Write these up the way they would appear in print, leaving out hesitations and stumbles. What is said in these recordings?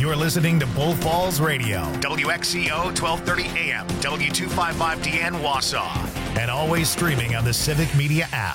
You're listening to Bull Falls Radio, WXCO 1230 AM, W255DN Wausau, and always streaming on the Civic Media app.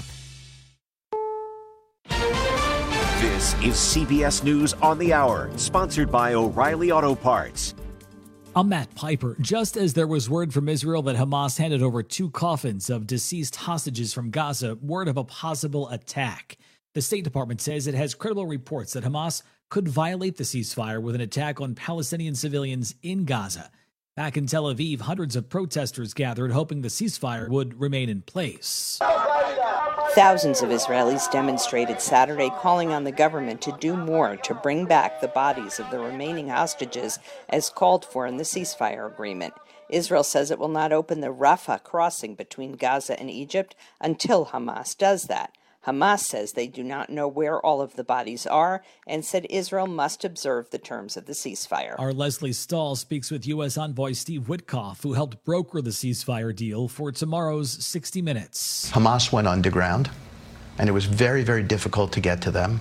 This is CBS News on the Hour, sponsored by O'Reilly Auto Parts. I'm Matt Piper. Just as there was word from Israel that Hamas handed over 2 coffins of deceased hostages from Gaza, word of a possible attack. The State Department says it has credible reports that Hamas could violate the ceasefire with an attack on Palestinian civilians in Gaza. Back in Tel Aviv, hundreds of protesters gathered, hoping the ceasefire would remain in place. Thousands of Israelis demonstrated Saturday, calling on the government to do more to bring back the bodies of the remaining hostages as called for in the ceasefire agreement. Israel says it will not open the Rafah crossing between Gaza and Egypt until Hamas does that. Hamas says they do not know where all of the bodies are and said Israel must observe the terms of the ceasefire. Our Leslie Stahl speaks with U.S. Envoy Steve Witkoff, who helped broker the ceasefire deal for tomorrow's 60 Minutes. Hamas went underground, and it was very, very difficult to get to them.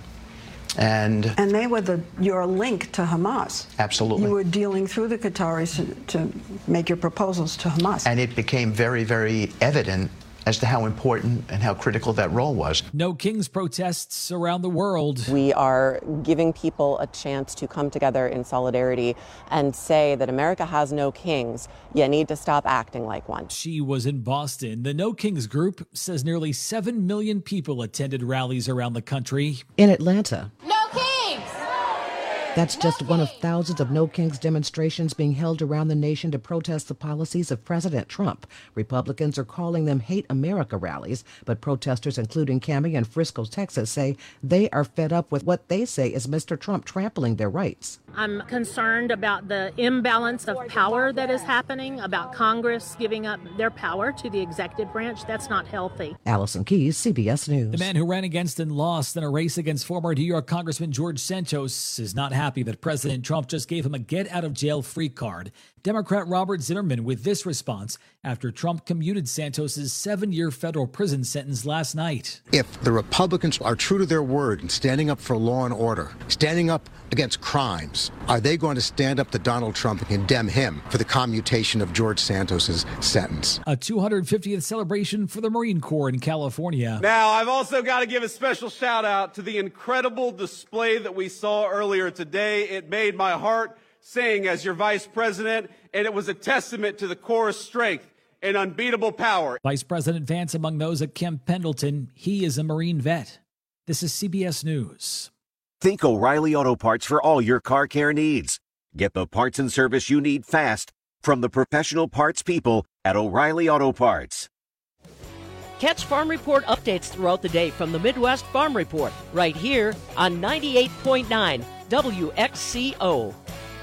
And they were your link to Hamas. Absolutely. You were dealing through the Qataris to make your proposals to Hamas. And it became very, very evident as to how important and how critical that role was. No Kings protests around the world. We are giving people a chance to come together in solidarity and say that America has no kings. You need to stop acting like one. She was in Boston. The No Kings group says nearly 7 million people attended rallies around the country. In Atlanta. No Kings! That's just one of thousands of No Kings demonstrations being held around the nation to protest the policies of President Trump. Republicans are calling them Hate America rallies, but protesters, including Cammie in Frisco, Texas, say they are fed up with what they say is Mr. Trump trampling their rights. I'm concerned about the imbalance of power that is happening, about Congress giving up their power to the executive branch. That's not healthy. Allison Keyes, CBS News. The man who ran against and lost in a race against former New York Congressman George Santos is not happy that President Trump just gave him a get-out-of-jail-free card. Democrat Robert Zimmerman with this response after Trump commuted Santos's 7-year federal prison sentence last night. If the Republicans are true to their word and standing up for law and order, standing up against crimes, are they going to stand up to Donald Trump and condemn him for the commutation of George Santos's sentence? A 250th celebration for the Marine Corps in California. Now, I've also got to give a special shout out to the incredible display that we saw earlier today. It made my heart sing as your vice president, and it was a testament to the Corps' strength and unbeatable power. Vice President Vance among those at Camp Pendleton. He is a Marine vet. This is CBS News. Think O'Reilly Auto Parts for all your car care needs. Get the parts and service you need fast from the professional parts people at O'Reilly Auto Parts. Catch Farm Report updates throughout the day from the Midwest Farm Report right here on 98.9 WXCO.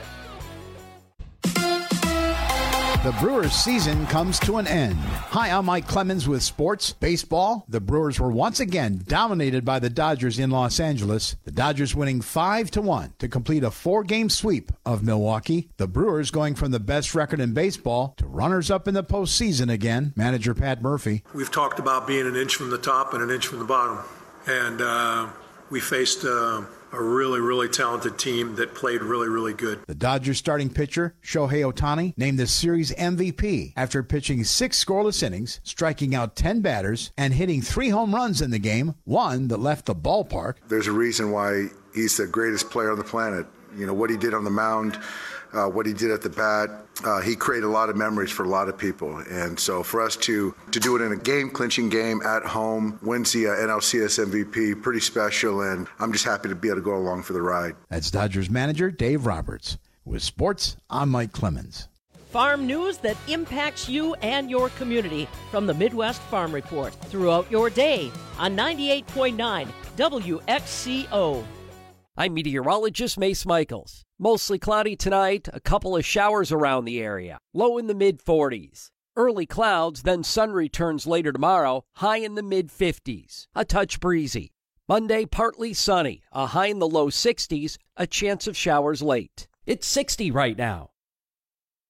The Brewers season comes to an end. Hi, I'm Mike Clemens with Sports Baseball. The Brewers were once again dominated by the Dodgers in Los Angeles. The Dodgers winning 5-1 to complete a 4-game sweep of Milwaukee. The Brewers going from the best record in baseball to runners-up in the postseason again. Manager Pat Murphy. We've talked about being an inch from the top and an inch from the bottom. And we faced a really, really talented team that played really, really good. The Dodgers starting pitcher, Shohei Ohtani, named the series MVP after pitching 6 scoreless innings, striking out 10 batters, and hitting 3 home runs in the game, one that left the ballpark. There's a reason why he's the greatest player on the planet. You know, what he did on the mound, what he did at the bat, he created a lot of memories for a lot of people. And so for us to do it in a game-clinching game at home, wins the NLCS MVP, pretty special, and I'm just happy to be able to go along for the ride. That's Dodgers manager Dave Roberts. With sports, I'm Mike Clemens. Farm news that impacts you and your community from the Midwest Farm Report throughout your day on 98.9 WXCO. I'm meteorologist Mace Michaels. Mostly cloudy tonight, a couple of showers around the area. Low in the mid-40s. Early clouds, then sun returns later tomorrow, high in the mid-50s. A touch breezy. Monday, partly sunny, a high in the low 60s, a chance of showers late. It's 60 right now.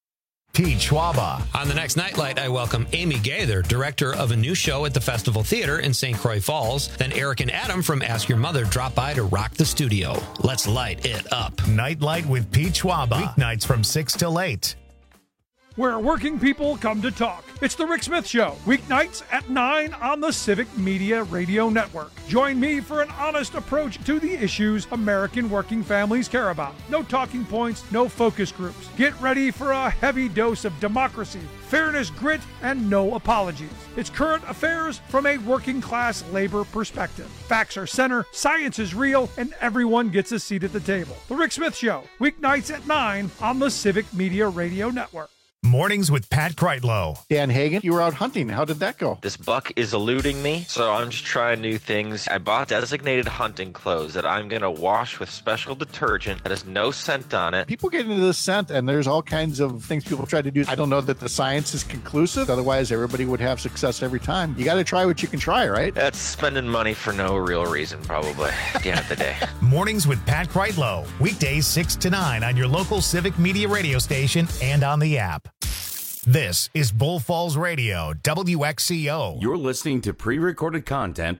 Pete Schwaba. On the next Nightlight, I welcome Amy Gaither, director of a new show at the Festival Theater in St. Croix Falls. Then Eric and Adam from Ask Your Mother drop by to rock the studio. Let's light it up. Nightlight with Pete Schwaba. Weeknights from 6 till 8. Where working people come to talk. It's The Rick Smith Show, weeknights at 9 on the Civic Media Radio Network. Join me for an honest approach to the issues American working families care about. No talking points, no focus groups. Get ready for a heavy dose of democracy, fairness, grit, and no apologies. It's current affairs from a working class labor perspective. Facts are center, science is real, and everyone gets a seat at the table. The Rick Smith Show, weeknights at 9 on the Civic Media Radio Network. Mornings with Pat Kreitlow. Dan Hagan, you were out hunting. How did that go? This buck is eluding me, so I'm just trying new things. I bought designated hunting clothes that I'm going to wash with special detergent that has no scent on it. People get into this scent, and there's all kinds of things people try to do. I don't know that the science is conclusive. Otherwise, everybody would have success every time. You got to try what you can try, right? That's spending money for no real reason, probably, at the end of the day. Mornings with Pat Kreitlow. Weekdays 6 to 9 on your local Civic Media radio station and on the app. This is Bull Falls Radio, WXCO. You're listening to pre-recorded content.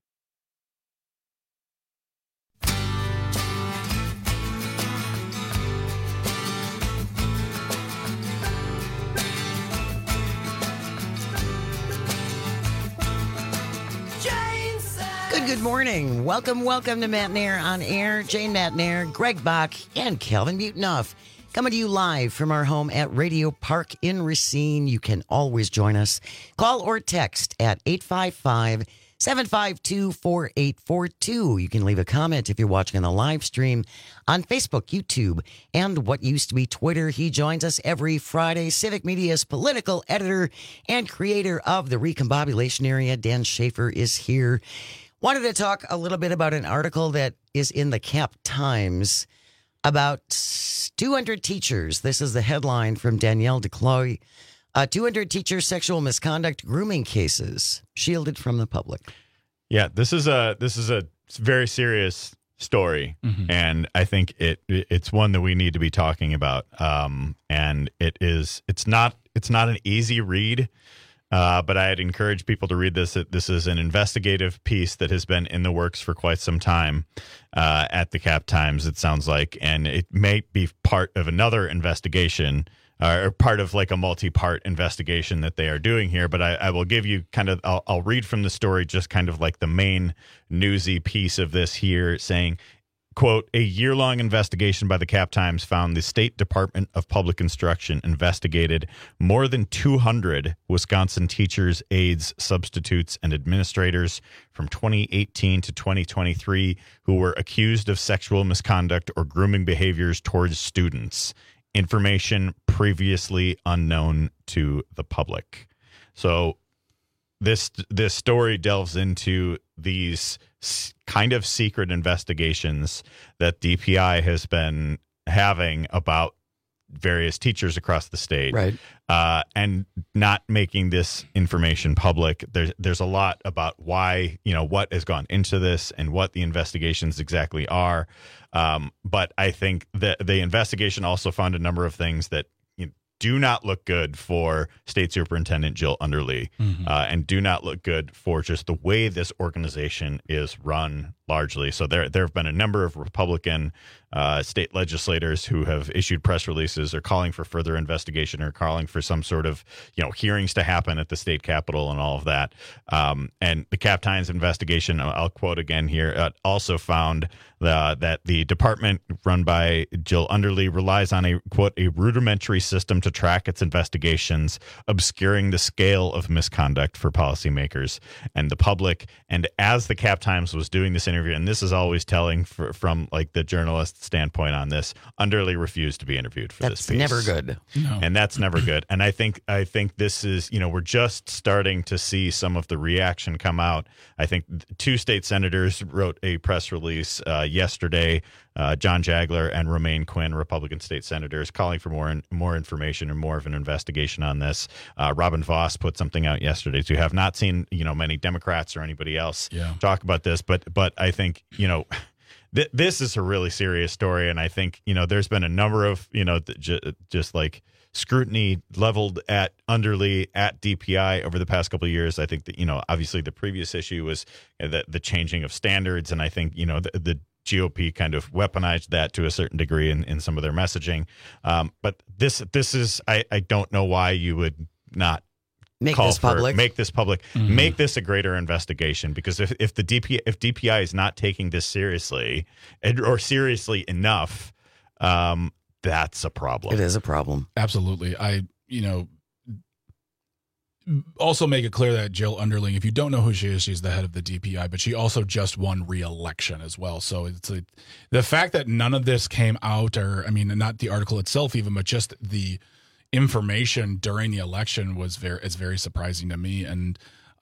Good morning. Welcome to Matt Nair on Air. Jane Matt Nair, Greg Bach, and Calvin Butenoff. Coming to you live from our home at Radio Park in Racine. You can always join us. Call or text at 855-752-4842. You can leave a comment if you're watching on the live stream on Facebook, YouTube, and what used to be Twitter. He joins us every Friday. Civic Media's political editor and creator of the Recombobulation Area, Dan Schaefer, is here. Wanted to talk a little bit about an article that is in the Cap Times about 200 teachers. This is the headline from Danielle DeCloy. 200 teachers' sexual misconduct grooming cases shielded from the public. Yeah, this is a very serious story, and I think it's one that we need to be talking about. And it's not an easy read. But I'd encourage people to read this. This is an investigative piece that has been in the works for quite some time at the Cap Times, it sounds like. And it may be part of another investigation or part of like a multi-part investigation that they are doing here. But I will give you I'll read from the story just kind of like the main newsy piece of this here, saying, quote, a year-long investigation by the Cap Times found the State Department of Public Instruction investigated more than 200 Wisconsin teachers, aides, substitutes, and administrators from 2018 to 2023 who were accused of sexual misconduct or grooming behaviors towards students. Information previously unknown to the public. So this story delves into these kind of secret investigations that DPI has been having about various teachers across the state, right? And not making this information public. There's a lot about why, what has gone into this and what the investigations exactly are. But I think that the investigation also found a number of things that do not look good for State Superintendent Jill Underly, and do not look good for just the way this organization is run largely. So there have been a number of Republican state legislators who have issued press releases or calling for further investigation or calling for some sort of hearings to happen at the state capitol and all of that. And the Cap Times investigation, I'll quote again here, also found that the department run by Jill Underly relies on a, quote, a rudimentary system to track its investigations, obscuring the scale of misconduct for policymakers and the public. And as the Cap Times was doing this interview, and this is always telling from like the journalist standpoint on this, Underly refused to be interviewed for this piece. That's never good. No. And that's never good. And I think this is, we're just starting to see some of the reaction come out. I think 2 state senators wrote a press release yesterday, John Jagler and Romaine Quinn, Republican state senators, calling for more information and more of an investigation on this. Robin Voss put something out yesterday too. Have not seen many Democrats or anybody else talk about this, but I think this is a really serious story, and I think there's been a number of just like scrutiny leveled at Underly, at DPI over the past couple of years. I think that obviously the previous issue was the changing of standards, and I think the GOP kind of weaponized that to a certain degree in some of their messaging. But this is I don't know why you would not make this public, mm-hmm. Make this a greater investigation, because if DPI is not taking this seriously or seriously enough, that's a problem. It is a problem. Absolutely. Also make it clear that Jill Underling, if you don't know who she is, she's the head of the DPI, but she also just won re-election as well. So it's the fact that none of this came out, or not the article itself even, but just the information during the election is very surprising to me. And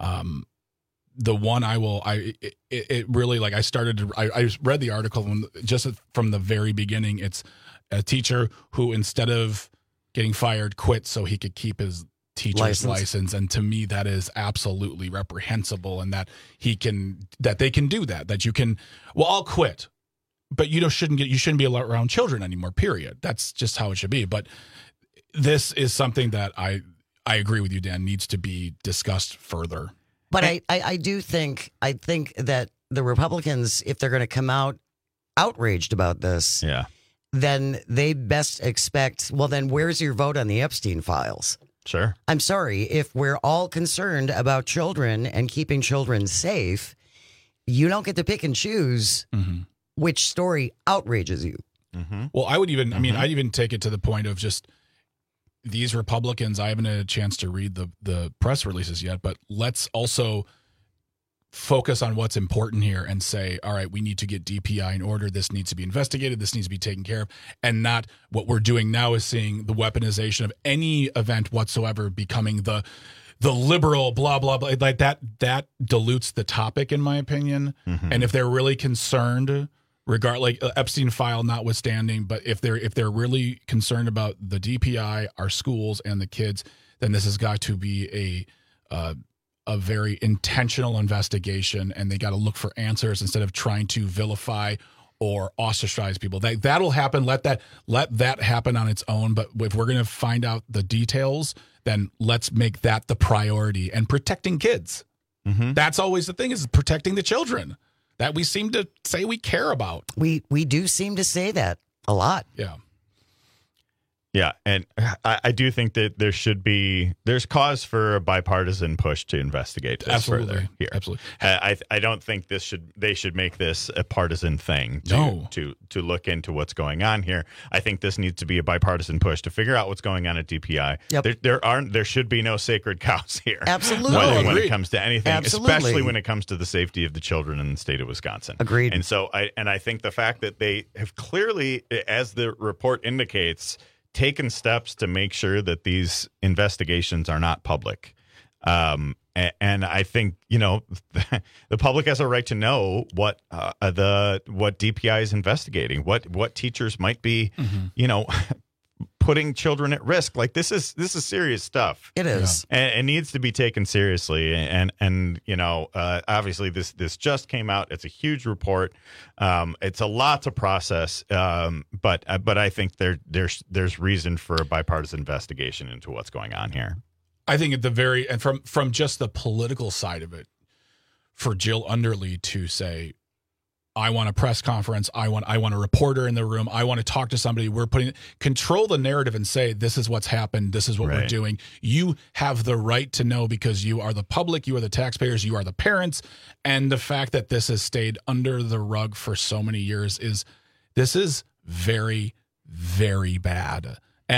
the one I really like. I read the article just from the very beginning. It's a teacher who, instead of getting fired, quit so he could keep his teacher's license. And to me, that is absolutely reprehensible, and that they can do that you can, I'll quit, but you shouldn't be around children anymore, period. That's just how it should be. But this is something that I agree with you, Dan, needs to be discussed further. But I think that the Republicans, if they're going to come out outraged about this, then they best expect, then where's your vote on the Epstein files? Sure. I'm sorry, if we're all concerned about children and keeping children safe, you don't get to pick and choose which story outrages you. Mm-hmm. Well, I would even, I'd even take it to the point of just these Republicans. I haven't had a chance to read the press releases yet, but let's also focus on what's important here and say, all right, we need to get DPI in order. This needs to be investigated. This needs to be taken care of. And not what we're doing now is seeing the weaponization of any event whatsoever becoming the liberal blah, blah, blah. Like that dilutes the topic, in my opinion. Mm-hmm. And if they're really concerned, like Epstein file notwithstanding, but if they're really concerned about the DPI, our schools, and the kids, then this has got to be a very intentional investigation, and they got to look for answers instead of trying to vilify or ostracize people. That'll happen. Let that happen on its own. But if we're going to find out the details, then let's make that the priority, and protecting kids. Mm-hmm. That's always the thing, is protecting the children that we seem to say we care about. We do seem to say that a lot. Yeah. Yeah, and I do think that there's cause for a bipartisan push to investigate this further here. Absolutely. I don't think they should make this a partisan thing to look into what's going on here. I think this needs to be a bipartisan push to figure out what's going on at DPI. Yep. There should be no sacred cows here. Absolutely. When it comes to anything, especially when it comes to the safety of the children in the state of Wisconsin. Agreed. And so I think the fact that they have clearly, as the report indicates, taken steps to make sure that these investigations are not public. And I think, the public has a right to know what DPI is investigating, what teachers might be, putting children at risk. Like this is serious stuff. It is. And it needs to be taken seriously. And obviously this just came out. It's a huge report. It's a lot to process. But I think there's reason for a bipartisan investigation into what's going on here. I think and from just the political side of it, for Jill Underly to say, I want a press conference, I want a reporter in the room, I want to talk to somebody, control the narrative and say, this is what's happened, this is what we're doing. You have the right to know, because you are the public, you are the taxpayers, you are the parents. And the fact that this has stayed under the rug for so many years is very, very bad.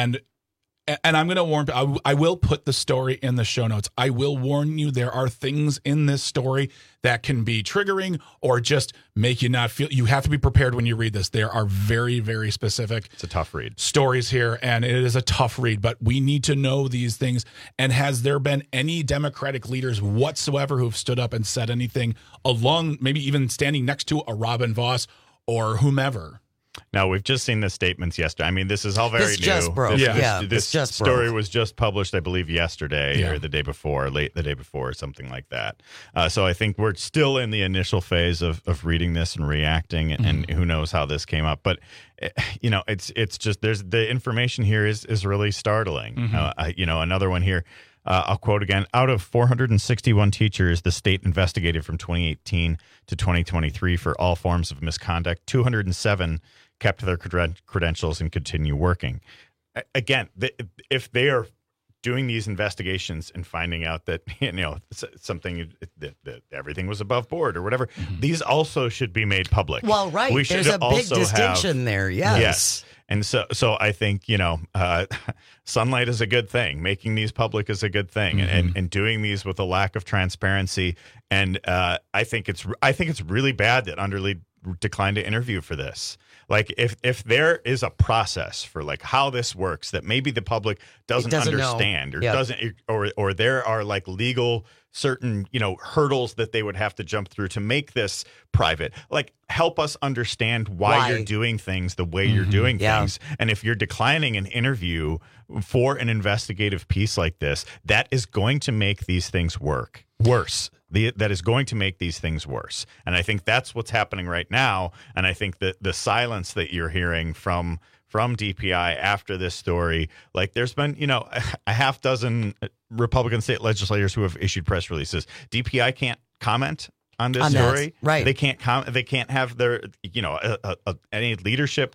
And I'm going to warn, I will put the story in the show notes. I will warn you, there are things in this story that can be triggering or just make you not feel. You have to be prepared when you read this. There are very, very specific. It's a tough read. Stories here, and it is a tough read, but we need to know these things. And has there been any Democratic leaders whatsoever who've stood up and said anything along, maybe even standing next to a Robin Vos or whomever? No, we've just seen the statements yesterday. I mean, this is all very This new. just broke. This just story broke. was just published, I believe, yesterday or the day before, late the day before, or something like that. So I think we're still in the initial phase of reading this and reacting, and who knows how this came up. But it's just the information here is really startling. Another one here. I'll quote again. Out of 461 teachers the state investigated from 2018 to 2023 for all forms of misconduct, 207 kept their credentials and continue working. Again, if they are doing these investigations and finding out that something that everything was above board or whatever, these also should be made public. Well, right. There's a big distinction there. Yes. And so I think, sunlight is a good thing. Making these public is a good thing, and doing these with a lack of transparency. And I think it's really bad that Underlead declined to interview for this. Like if there is a process for like how this works that maybe the public doesn't understand or doesn't or there are like legal certain hurdles that they would have to jump through to make this private, like help us understand why you're doing things the way you're doing things. And if you're declining an interview for an investigative piece like this, that is going to make these things worse. That is going to make these things worse. And I think that's what's happening right now. And I think that the silence that you're hearing from DPI after this story, like there's been, a half dozen Republican state legislators who have issued press releases. DPI can't comment on this story. Right. They can't They can't have their, any leadership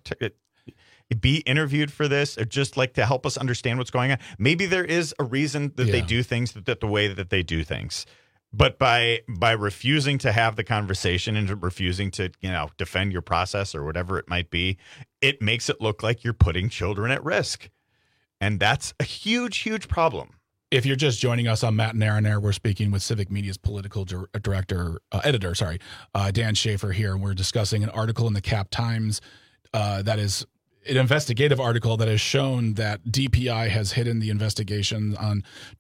be interviewed for this, or just like to help us understand what's going on. Maybe there is a reason that they do things that the way that they do things. But by refusing to have the conversation and refusing to, defend your process or whatever it might be, it makes it look like you're putting children at risk. And that's a huge, huge problem. If you're just joining us on Matt and Aaron Air, we're speaking with Civic Media's political editor, Dan Schaefer here, and we're discussing an article in the Cap Times that is an investigative article that has shown that DPI has hidden the investigation on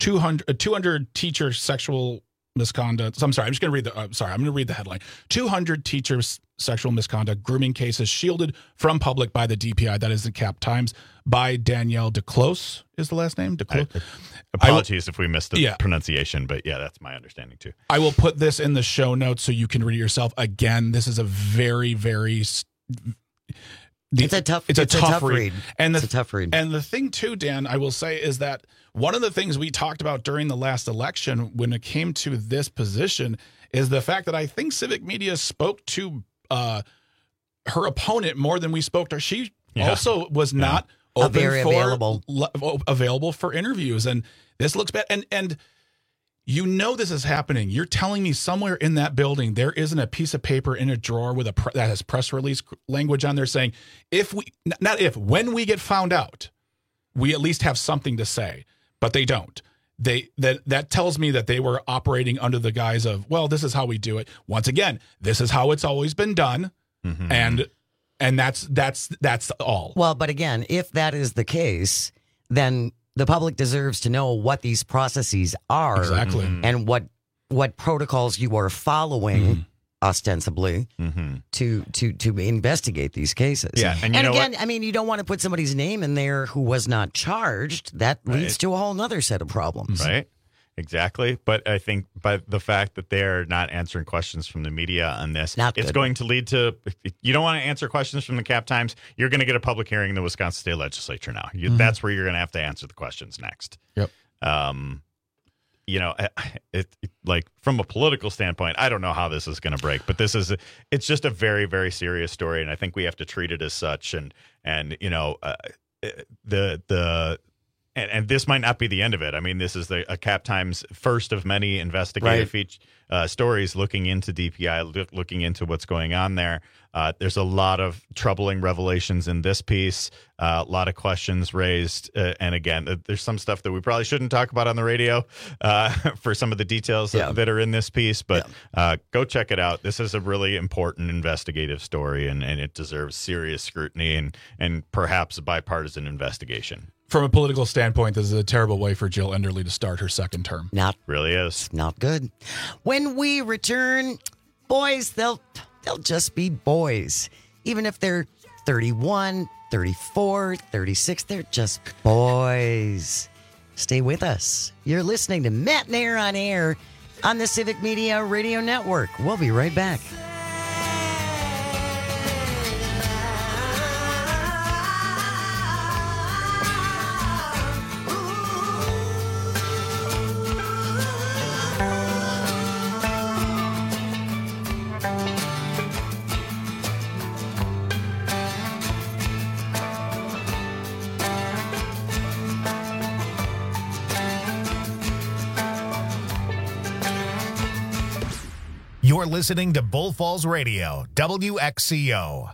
200 teacher sexual misconduct. I'm sorry. I'm just going to read I'm going to read the headline. 200 teachers' sexual misconduct grooming cases shielded from public by the DPI. That is the Cap Times by Danielle DeClose is the last name. DeClose. Apologies if we missed the pronunciation, but that's my understanding too. I will put this in the show notes so you can read it yourself. Again, this is a very, very it's a tough read. And it's a tough read. And the thing too, Dan, I will say is that one of the things we talked about during the last election when it came to this position is the fact that I think Civic Media spoke to her opponent more than we spoke to her. She also was not available for interviews, and this looks bad. And this is happening. You're telling me somewhere in that building there isn't a piece of paper in a drawer with that has press release language on there saying when we get found out, we at least have something to say. But they don't. That tells me that they were operating under the guise of, well, this is how we do it. Once again, this is how it's always been done, and that's all. Well, but again, if that is the case, then the public deserves to know what these processes are and what protocols you are following, ostensibly, to investigate these cases. Yeah, and again, I mean, you don't want to put somebody's name in there who was not charged. That leads to a whole other set of problems. Right. Exactly. But I think by the fact that they're not answering questions from the media on this, it's going to lead to, you don't want to answer questions from the Cap Times, you're going to get a public hearing in the Wisconsin State Legislature now. That's where you're going to have to answer the questions next. Yep. Like from a political standpoint, I don't know how this is going to break, but it's just a very, very serious story. And I think we have to treat it as such. And this might not be the end of it. I mean, this is a Cap Times first of many investigative stories looking into DPI, looking into what's going on there. There's a lot of troubling revelations in this piece, a lot of questions raised. And again, there's some stuff that we probably shouldn't talk about on the radio for some of the details that are in this piece. But go check it out. This is a really important investigative story, and it deserves serious scrutiny and perhaps a bipartisan investigation. From a political standpoint, this is a terrible way for Jill Enderle to start her second term. Really is. Not good. When we return, boys, they'll just be boys. Even if they're 31, 34, 36. They're just boys. Stay with us. You're listening to Matt Nair on Air on the Civic Media Radio Network. We'll be right back. You're listening to Bull Falls Radio, WXCO.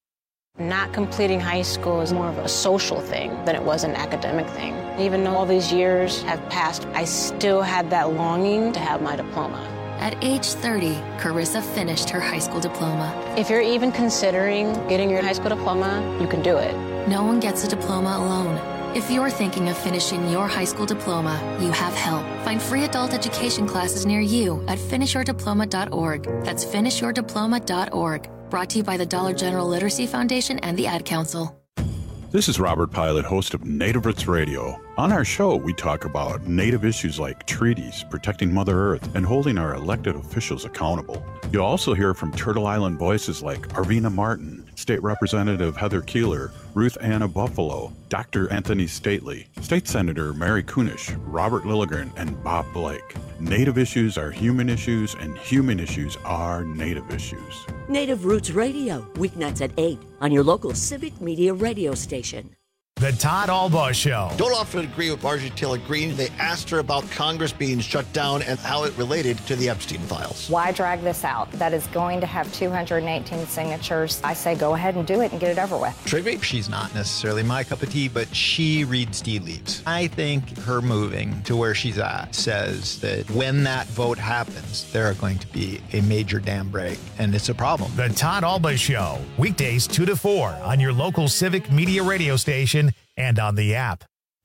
Not completing high school is more of a social thing than it was an academic thing. Even though all these years have passed, I still had that longing to have my diploma. At age 30, Carissa finished her high school diploma. If you're even considering getting your high school diploma, you can do it. No one gets a diploma alone. If you're thinking of finishing your high school diploma, you have help. Find free adult education classes near you at finishyourdiploma.org. That's finishyourdiploma.org. Brought to you by the Dollar General Literacy Foundation and the Ad Council. This is Robert Pilot, host of Native Roots Radio. On our show, we talk about Native issues like treaties, protecting Mother Earth, and holding our elected officials accountable. You'll also hear from Turtle Island voices like Arvina Martin, State Representative Heather Keeler, Ruth Anna Buffalo, Dr. Anthony Stately, State Senator Mary Kunish, Robert Lilligren, and Bob Blake. Native issues are human issues, and human issues are Native issues. Native Roots Radio, weeknights at 8 on your local Civic Media radio station. The Todd Albaugh Show. Don't often agree with Marjorie Taylor Greene. They asked her about Congress being shut down and how it related to the Epstein files. Why drag this out? That is going to have 218 signatures. I say go ahead and do it and get it over with. Trigby? She's not necessarily my cup of tea, but she reads tea leaves. I think her moving to where she's at says that when that vote happens, there are going to be a major dam break, and it's a problem. The Todd Albaugh Show, weekdays 2 to 4 on your local Civic Media radio station and on the app.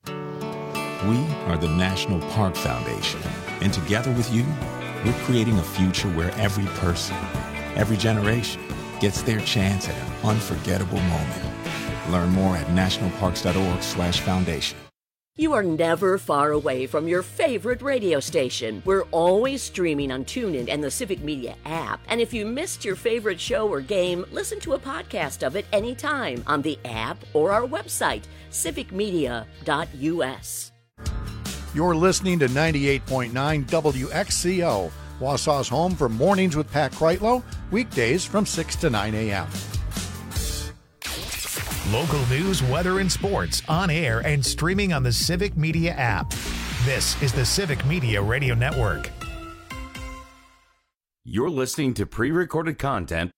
We are the National Park Foundation, and together with you, we're creating a future where every person, every generation gets their chance at an unforgettable moment. Learn more at nationalparks.org/foundation. You are never far away from your favorite radio station. We're always streaming on TuneIn and the Civic Media app. And if you missed your favorite show or game, listen to a podcast of it anytime on the app or our website, civicmedia.us. You're listening to 98.9 WXCO, Wausau's home for Mornings with Pat Kreitlow, weekdays from 6 to 9 a.m. Local news, weather, and sports on air and streaming on the Civic Media app. This is the Civic Media Radio Network. You're listening to pre-recorded content.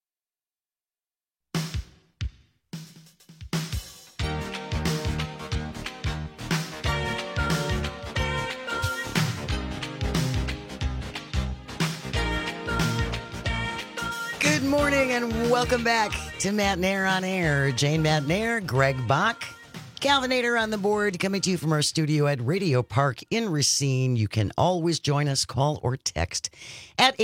Good morning and welcome back to Matt Nair on Air. Jane Matt Nair, Greg Bach, Calvinator on the board, coming to you from our studio at Radio Park in Racine. You can always join us, call or text at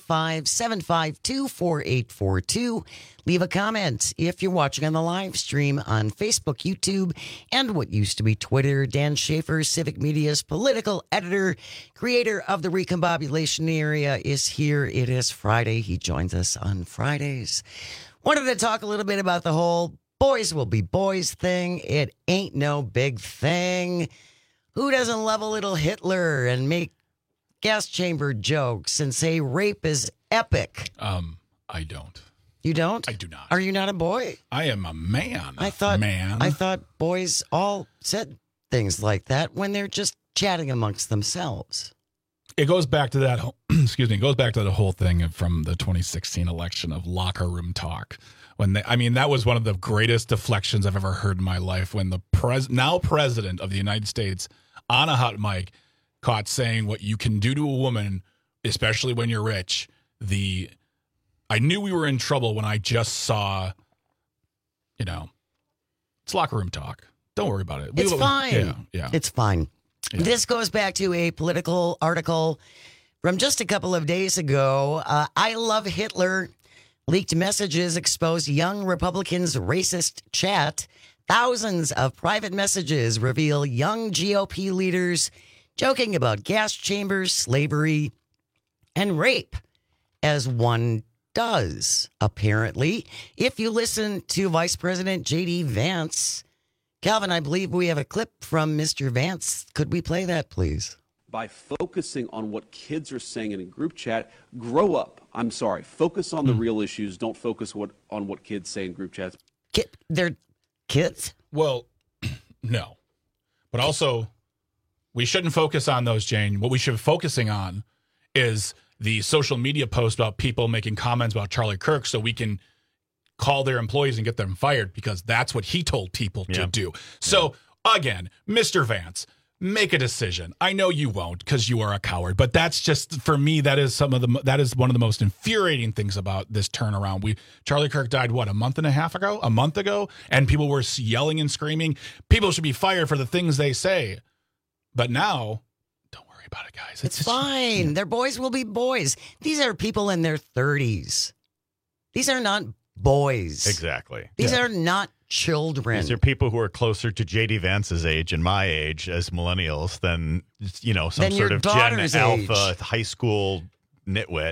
855-752-4842. Leave a comment if you're watching on the live stream on Facebook, YouTube, and what used to be Twitter. Dan Schaefer, Civic Media's political editor, creator of the Recombobulation Area, is here. It is Friday. He joins us on Fridays. Wanted to talk a little bit about the whole boys will be boys thing. It ain't no big thing. Who doesn't love a little Hitler and make gas chamber jokes and say rape is epic? I don't. You don't? I do not. Are you not a boy? I am a man. I thought boys all said things like that when they're just chatting amongst themselves. It goes back to that. Excuse me. It goes back to the whole thing from the 2016 election of locker room talk. That was one of the greatest deflections I've ever heard in my life. When the now president of the United States on a hot mic caught saying what you can do to a woman, especially when you're rich. I knew we were in trouble when I just saw, it's locker room talk. Don't worry about it. It's fine. Yeah. It's fine. Yeah. This goes back to a political article from just a couple of days ago. I love Hitler. Leaked messages expose young Republicans' racist chat. Thousands of private messages reveal young GOP leaders joking about gas chambers, slavery, and rape, as one does, apparently. If you listen to Vice President J.D. Vance, Calvin, I believe we have a clip from Mr. Vance. Could we play that, please? By focusing on what kids are saying in a group chat, grow up. I'm sorry. Focus on the real issues. Don't focus on what kids say in group chats. They're kids? Well, no. But also, we shouldn't focus on those, Jane. What we should be focusing on is the social media post about people making comments about Charlie Kirk so we can call their employees and get them fired because that's what he told people to do. So, again, Mr. Vance, make a decision. I know you won't because you are a coward, but that's just, for me, that is one of the most infuriating things about this turnaround. Charlie Kirk died, what, a month ago? And people were yelling and screaming. People should be fired for the things they say. But now, don't worry about it, guys. It's fine. Their boys will be boys. These are people in their 30s. These are not boys. Exactly. These are not children. These are people who are closer to J.D. Vance's age and my age as millennials than, some sort of Gen Alpha high school nitwit,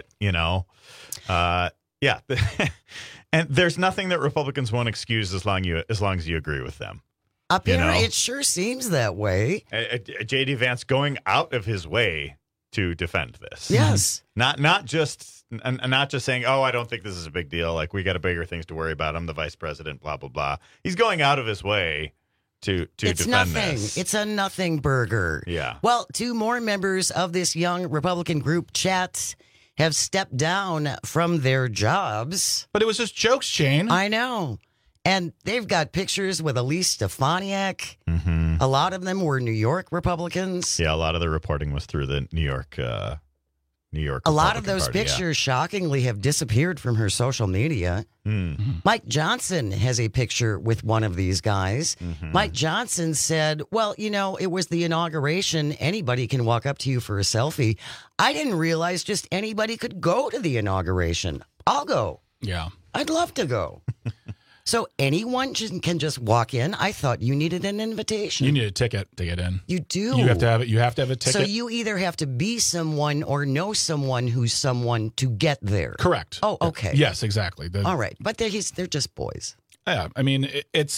Yeah. And there's nothing that Republicans won't excuse as long as you agree with them. Apparently, it sure seems that way. J.D. Vance going out of his way to defend this. Yes. Not just saying, oh, I don't think this is a big deal. Like, we got bigger things to worry about. I'm the vice president, blah, blah, blah. He's going out of his way to defend nothing. this. It's a nothing burger. Yeah. Well, 2 more members of this young Republican group chat have stepped down from their jobs. But it was just jokes, Jane. I know. And they've got pictures with Elise Stefanik. Mm-hmm. A lot of them were New York Republicans. Yeah, a lot of the reporting was through the New York. A lot of those pictures, shockingly, have disappeared from her social media. Mm-hmm. Mike Johnson has a picture with one of these guys. Mm-hmm. Mike Johnson said, well, it was the inauguration. Anybody can walk up to you for a selfie. I didn't realize just anybody could go to the inauguration. I'll go. Yeah. I'd love to go. So anyone can just walk in? I thought you needed an invitation. You need a ticket to get in. You do. You have to have it. You have to have a ticket. So you either have to be someone or know someone who's someone to get there. Correct. Oh, okay. Yes, exactly. All right. But they're just boys. Yeah. I mean,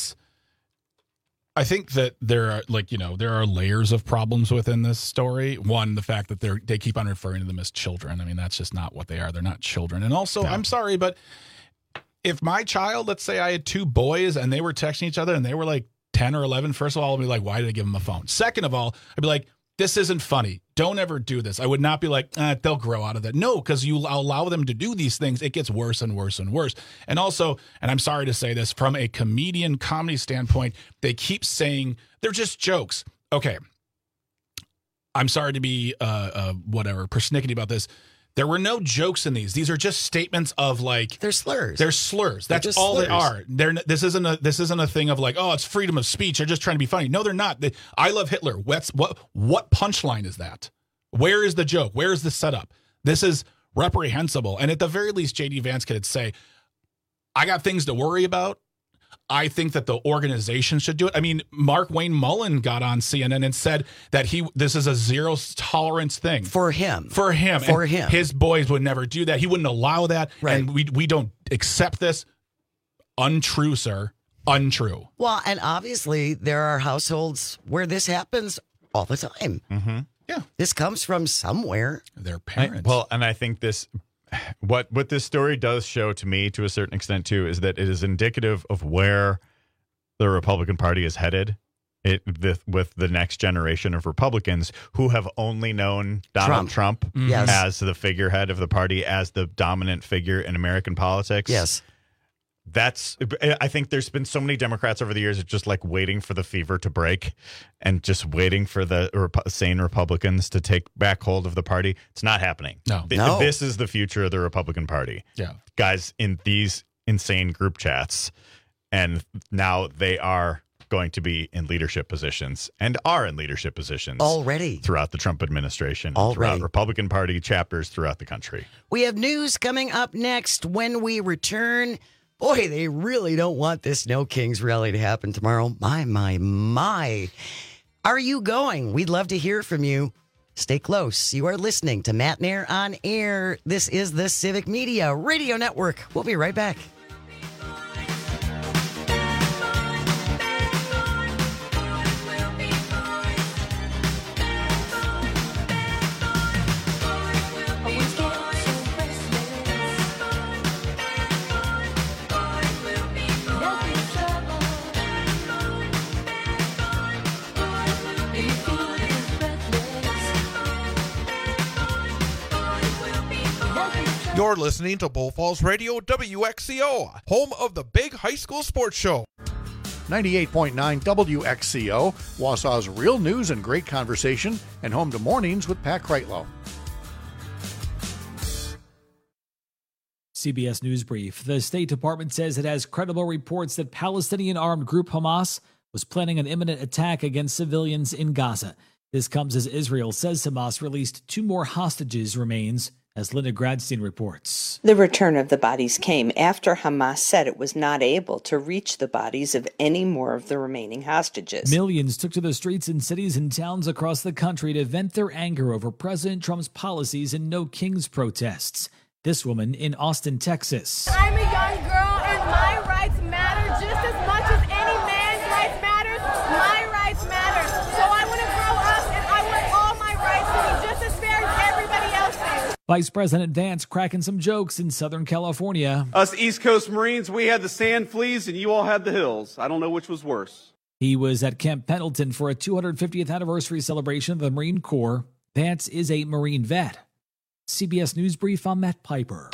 I think that there are layers of problems within this story. One, the fact that they keep on referring to them as children. I mean, that's just not what they are. They're not children. And also, I'm sorry, but if my child, let's say I had 2 boys and they were texting each other and they were like 10 or 11, first of all, I'd be like, why did I give them a phone? Second of all, I'd be like, this isn't funny. Don't ever do this. I would not be like, they'll grow out of that. No, because you allow them to do these things, it gets worse and worse and worse. And also, and I'm sorry to say this, from a comedy standpoint, they keep saying they're just jokes. Okay. I'm sorry to be persnickety about this. There were no jokes in these. These are just statements of like they're slurs. They're slurs. That's all they are. This isn't a thing of like, oh, it's freedom of speech. They're just trying to be funny. No, they're not. I love Hitler. What punchline is that? Where is the joke? Where is the setup? This is reprehensible. And at the very least, J.D. Vance could say, I got things to worry about. I think that the organization should do it. I mean, Mark Wayne Mullen got on CNN and said that this is a zero tolerance thing. For him. His boys would never do that. He wouldn't allow that. Right. And we don't accept this. Untrue, sir. Untrue. Well, and obviously there are households where this happens all the time. Mm-hmm. Yeah. This comes from somewhere. Their parents. And I think this... What this story does show to me, to a certain extent, too, is that it is indicative of where the Republican Party is headed with the next generation of Republicans who have only known Donald Trump Yes. as the figurehead of the party, as the dominant figure in American politics. Yes. I think there's been so many Democrats over the years just like waiting for the fever to break and just waiting for the sane Republicans to take back hold of the party. It's not happening. No. This is the future of the Republican Party. Yeah. Guys in these insane group chats. And now they are going to be in leadership positions and are in leadership positions already throughout the Trump administration, already. Throughout Republican Party chapters throughout the country. We have news coming up next when we return. Boy, they really don't want this No Kings rally to happen tomorrow. My. Are you going? We'd love to hear from you. Stay close. You are listening to Matt Nair on Air. This is the Civic Media Radio Network. We'll be right back. You're listening to Bull Falls Radio WXCO, home of the big high school sports show. 98.9 WXCO, Wausau's real news and great conversation, and home to Mornings with Pat Kreitlow. CBS News Brief. The State Department says it has credible reports that Palestinian armed group Hamas was planning an imminent attack against civilians in Gaza. This comes as Israel says Hamas released 2 more hostages remains, as Linda Gradstein reports. The return of the bodies came after Hamas said it was not able to reach the bodies of any more of the remaining hostages. Millions took to the streets in cities and towns across the country to vent their anger over President Trump's policies and No Kings protests. This woman in Austin, Texas. I'm a young girl and my rights matter just as much as any man's rights matter. My rights matter. So I want to grow up and I want all my rights to be just as fair as everybody else's. Vice President Vance cracking some jokes in Southern California. Us East Coast Marines, we had the sand fleas and you all had the hills. I don't know which was worse. He was at Camp Pendleton for a 250th anniversary celebration of the Marine Corps. Vance is a Marine vet. CBS News Brief, I'm Matt Piper.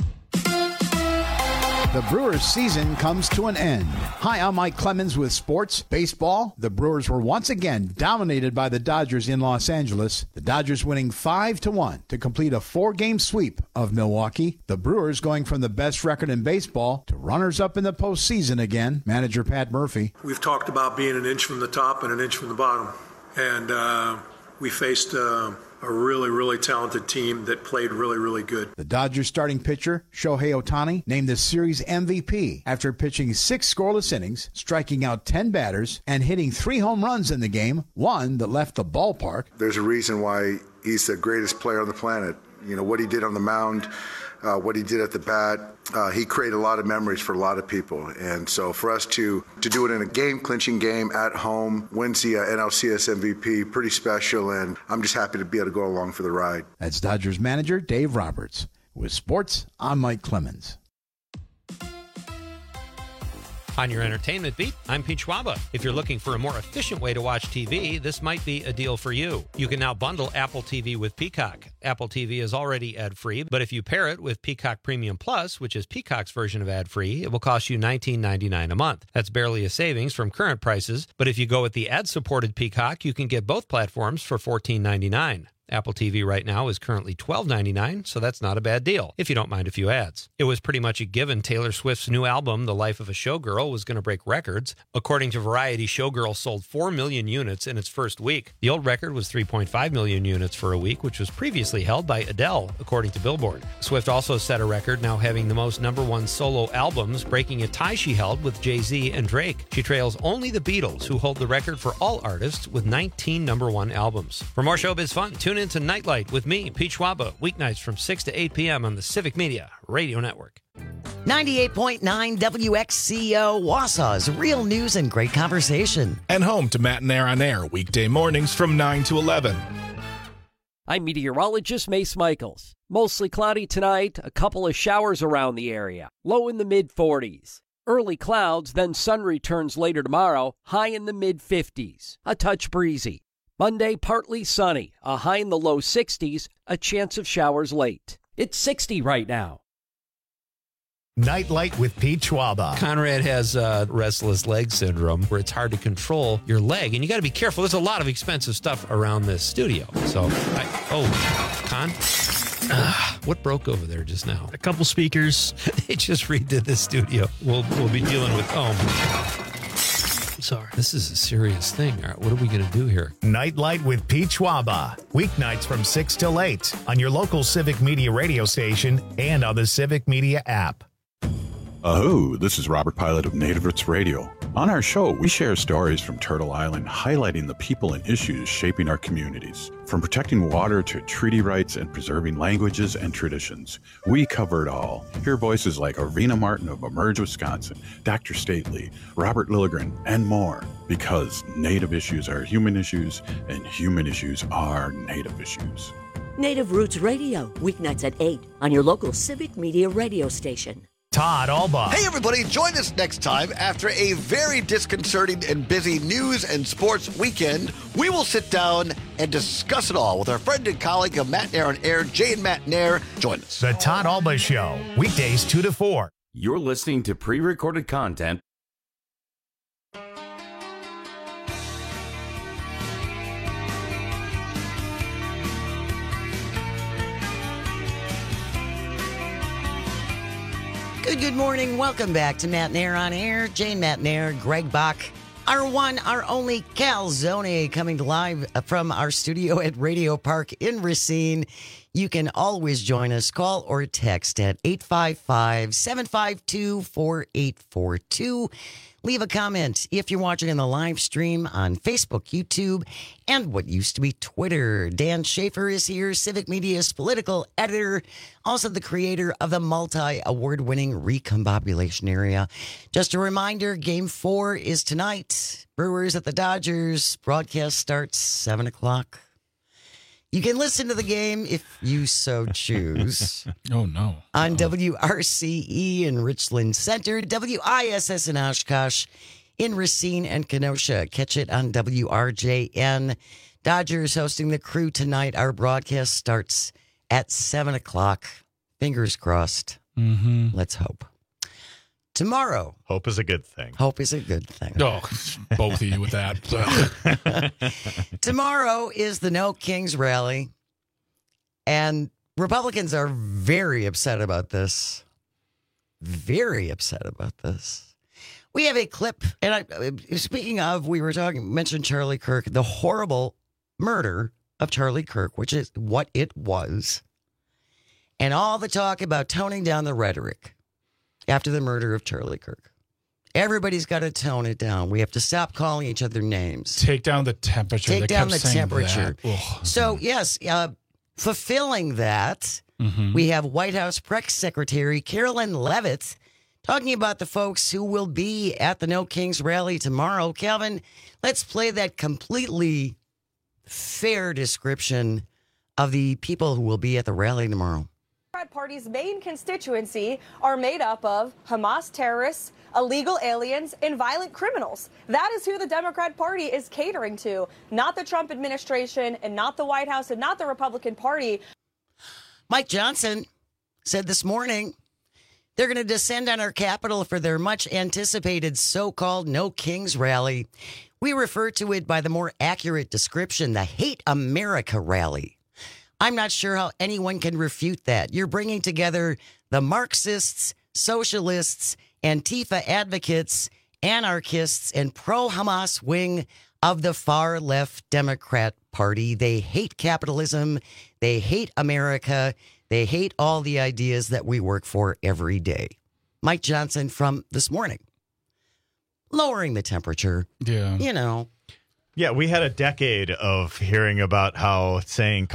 The Brewers season comes to an end. Hi, I'm Mike Clemens with sports. Baseball, the Brewers were once again dominated by the Dodgers in Los Angeles. The Dodgers winning 5-1 to complete a 4-game sweep of Milwaukee. The Brewers going from the best record in baseball to runners-up in the postseason again. Manager Pat Murphy. We've talked about being an inch from the top and an inch from the bottom. And we faced a really, really talented team that played really, really good. The Dodgers starting pitcher, Shohei Ohtani, named the series MVP after pitching 6 scoreless innings, striking out 10 batters, and hitting 3 home runs in the game, one that left the ballpark. There's a reason why he's the greatest player on the planet. You know, what he did on the mound, what he did at the bat, he created a lot of memories for a lot of people. And so for us to do it in a game-clinching game at home, wins the NLCS MVP, pretty special, and I'm just happy to be able to go along for the ride. That's Dodgers manager Dave Roberts. With sports, I'm Mike Clemens. On your entertainment beat, I'm Pete Schwaba. If you're looking for a more efficient way to watch TV, this might be a deal for you. You can now bundle Apple TV with Peacock. Apple TV is already ad-free, but if you pair it with Peacock Premium Plus, which is Peacock's version of ad-free, it will cost you $19.99 a month. That's barely a savings from current prices, but if you go with the ad-supported Peacock, you can get both platforms for $14.99. Apple TV right now is currently $12.99, so that's not a bad deal, if you don't mind a few ads. It was pretty much a given Taylor Swift's new album, The Life of a Showgirl, was going to break records. According to Variety, Showgirl sold 4 million units in its first week. The old record was 3.5 million units for a week, which was previously held by Adele, according to Billboard. Swift also set a record, now having the most #1 solo albums, breaking a tie she held with Jay-Z and Drake. She trails only the Beatles, who hold the record for all artists with 19 #1 albums. For more showbiz fun, tune in to Nightlight with me, Pete Schwaba, weeknights from 6 to 8 p.m. on the Civic Media Radio Network. 98.9 WXCO, Wausau's real news and great conversation. And home to Matt Nair on Air, weekday mornings from 9 to 11. I'm meteorologist Mace Michaels. Mostly cloudy tonight, a couple of showers around the area. Low in the mid-40s. Early clouds, then sun returns later tomorrow, high in the mid-50s. A touch breezy. Monday, partly sunny, a high in the low 60s, a chance of showers late. It's 60 right now. Nightlight with Pete Schwaba. Conrad has restless leg syndrome, where it's hard to control your leg, and you got to be careful. There's a lot of expensive stuff around this studio. So, Con? What broke over there just now? A couple speakers. They just redid the studio. We'll be dealing with Sorry. This is a serious thing. All right, what are we going to do here? Nightlight with Pete Schwaba. Weeknights from 6 till 8 on your local Civic Media radio station and on the Civic Media app. Oh, this is Robert Pilot of Native Roots Radio. On our show, we share stories from Turtle Island highlighting the people and issues shaping our communities. From protecting water to treaty rights and preserving languages and traditions, we cover it all. Hear voices like Arena Martin of Emerge, Wisconsin, Dr. Stately, Robert Lilligren, and more. Because Native issues are human issues, and human issues are Native issues. Native Roots Radio, weeknights at 8 on your local Civic Media radio station. Todd Alba. Hey, everybody, join us next time after a very disconcerting and busy news and sports weekend. We will sit down and discuss it all with our friend and colleague of Matt Nair on Air, Jay and Matt Nair. Join us. The Todd Alba Show, weekdays 2 to 4. You're listening to pre-recorded content. Good morning. Welcome back to Matt Nair on Air. Jane Matt Nair, Greg Bach, our one, our only Calzone, coming live from our studio at Radio Park in Racine. You can always join us. Call or text at 855-752-4842. Leave a comment if you're watching in the live stream on Facebook, YouTube, and what used to be Twitter. Dan Schaefer is here, Civic Media's political editor, also the creator of the multi-award-winning Recombobulation Area. Just a reminder, Game 4 is tonight. Brewers at the Dodgers. Broadcast starts 7 o'clock. You can listen to the game if you so choose. Oh, no. On WRCE in Richland Center, WISS in Oshkosh, in Racine and Kenosha. Catch it on WRJN. Dodgers hosting the Crew tonight. Our broadcast starts at 7 o'clock. Fingers crossed. Mm-hmm. Let's hope. Tomorrow. Hope is a good thing. Hope is a good thing. Oh, both of you with that. Tomorrow is the No Kings rally. And Republicans are very upset about this. Very upset about this. We have a clip. And speaking of, mentioned Charlie Kirk, the horrible murder of Charlie Kirk, which is what it was. And all the talk about toning down the rhetoric after the murder of Charlie Kirk. Everybody's got to tone it down. We have to stop calling each other names. Take down the temperature. Take down the temperature. So, yes, fulfilling that, we have White House Press Secretary Carolyn Leavitt talking about the folks who will be at the No Kings rally tomorrow. Calvin, let's play that completely fair description of the people who will be at the rally tomorrow. Democrat Party's main constituency are made up of Hamas terrorists, illegal aliens, and violent criminals. That is who the Democrat Party is catering to, not the Trump administration and not the White House and not the Republican Party. Mike Johnson said this morning they're going to descend on our Capitol for their much anticipated so-called No Kings rally. We refer to it by the more accurate description, the Hate America rally. I'm not sure how anyone can refute that. You're bringing together the Marxists, socialists, Antifa advocates, anarchists, and pro-Hamas wing of the far-left Democrat Party. They hate capitalism. They hate America. They hate all the ideas that we work for every day. Mike Johnson from this morning. Lowering the temperature. Yeah. You know. Yeah, we had a decade of hearing about how saying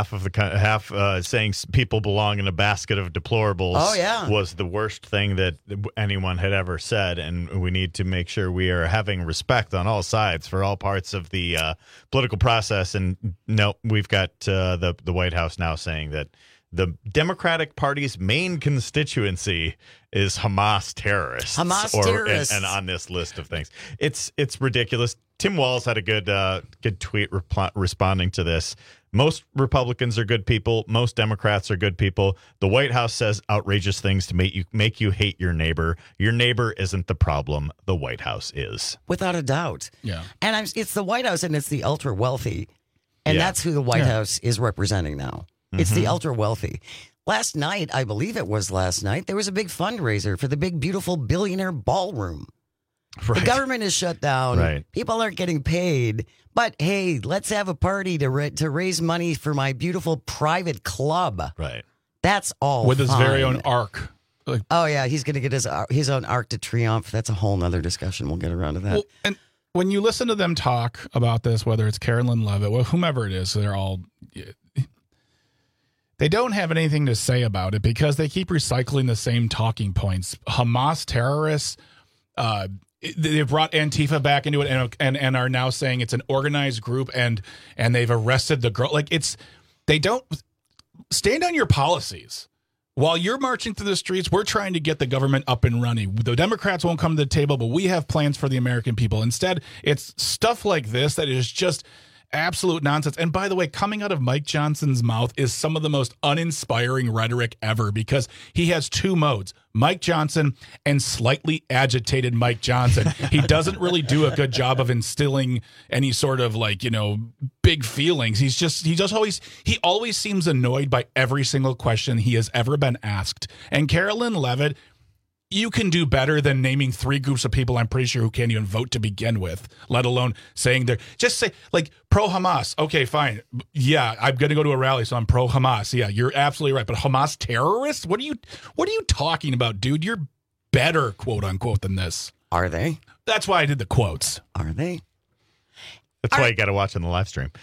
people belong in a basket of deplorables was the worst thing that anyone had ever said, and we need to make sure we are having respect on all sides for all parts of the political process. And no, we've got the White House now saying that the Democratic Party's main constituency is Hamas terrorists. Terrorists. And on this list of things, it's ridiculous. Tim Walz had a good tweet responding to this. Most Republicans are good people. Most Democrats are good people. The White House says outrageous things to make you hate your neighbor. Your neighbor isn't the problem. The White House is. Without a doubt. Yeah. And it's the White House and it's the ultra wealthy. And that's who the White House is representing now. It's the ultra wealthy. Last night, I believe it was last night, there was a big fundraiser for the big, beautiful billionaire ballroom. The government is shut down. Right. People aren't getting paid. But hey, let's have a party to raise money for my beautiful private club. Right. That's all. With his very fine. own arc. Oh yeah, he's going to get his own Arc de Triomphe. That's a whole nother discussion. We'll get around to that. Well, and when you listen to them talk about this, whether it's Carolyn Levitt, whomever it is, they don't have anything to say about it because they keep recycling the same talking points. Hamas terrorists, they brought Antifa back into it and are now saying it's an organized group and they've arrested the girl. Like they don't stand on your policies. While you're marching through the streets, we're trying to get the government up and running. The Democrats won't come to the table, but we have plans for the American people. Instead, it's stuff like this that is just absolute nonsense. And by the way, coming out of Mike Johnson's mouth is some of the most uninspiring rhetoric ever because he has two modes, Mike Johnson and slightly agitated Mike Johnson. He doesn't really do a good job of instilling any sort of big feelings. He always seems annoyed by every single question he has ever been asked. And Carolyn Levitt, you can do better than naming three groups of people I'm pretty sure who can't even vote to begin with, let alone saying just say pro-Hamas. Okay, fine. Yeah, I'm going to go to a rally, so I'm pro-Hamas. Yeah, you're absolutely right. But Hamas terrorists? What are you talking about, dude? You're better, quote unquote, than this. Are they? That's why I did the quotes. Are they? That's why you got to watch on the live stream.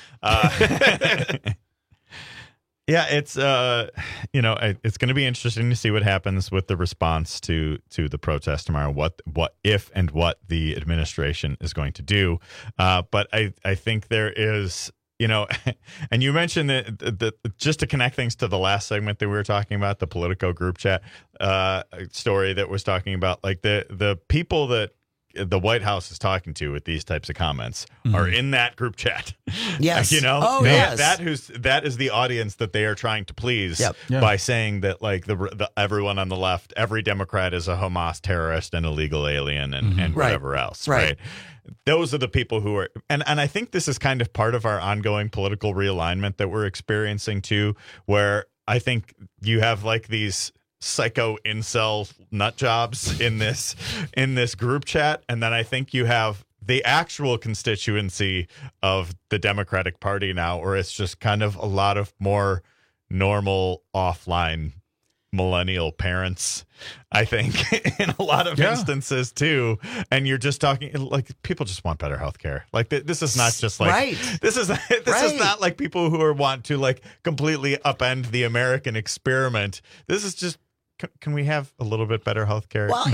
Yeah, it's it's going to be interesting to see what happens with the response to the protest tomorrow. What if and what the administration is going to do. But I think there is, and you mentioned that just to connect things to the last segment that we were talking about, the Politico group chat story that was talking about, like the people that the White House is talking to with these types of comments are in that group chat. Yes. Yes. That is the audience that they are trying to please by saying that the everyone on the left, every Democrat is a Hamas terrorist and illegal alien and whatever else. Right. Those are the people who are, and I think this is kind of part of our ongoing political realignment that we're experiencing too, where I think you have these psycho incel nut jobs in this group chat, and then I think you have the actual constituency of the Democratic Party now, where it's just kind of a lot of more normal offline millennial parents, I think, in a lot of instances too. And you're just talking people just want better healthcare. This is not just this is not like people who want to completely upend the American experiment. This is just, can we have a little bit better health care? Well,